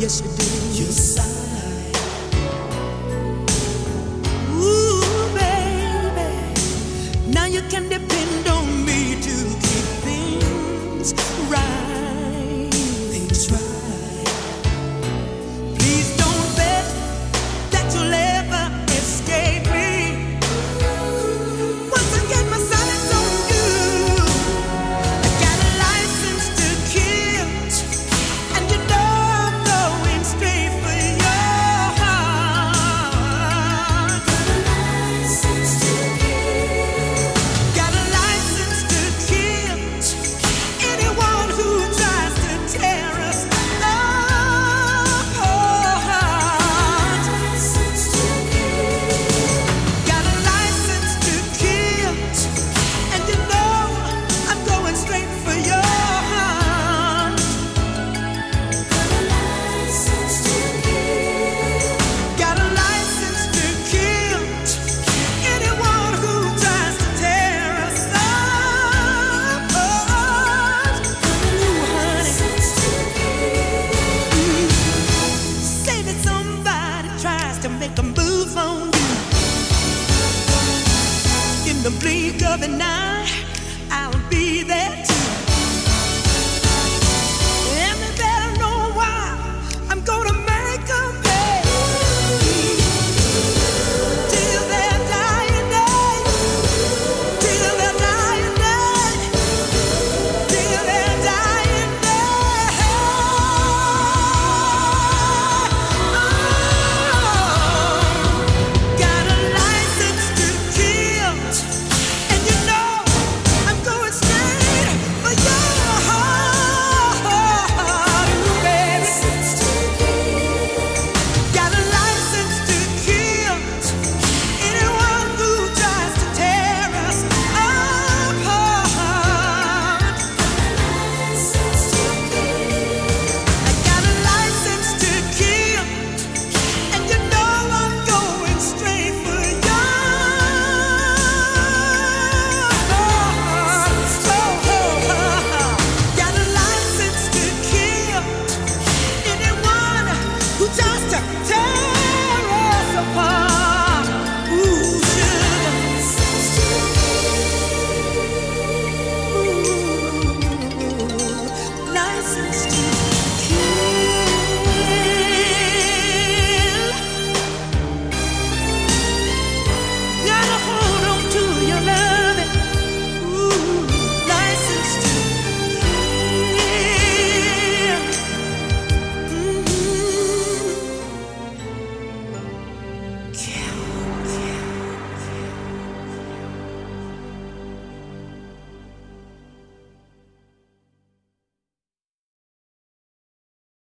Yes, you do. You sigh. Ooh, baby. Now you can depend on me to keep things right. Things right. Please don't bet that you'll ever escape me. Once I get my sights on you, I got a license to kill, and you know I'm going straight for your heart. Got a license to kill. Got a license to kill anyone who tries to tear us apart. License to kill. Got a license to kill, and you know I'm going straight for your heart. Got a license to kill. Got a license to kill anyone who tries to tear us apart. Ooh, honey. License to kill. Say that somebody tries to make a move on you in the blink of an eye.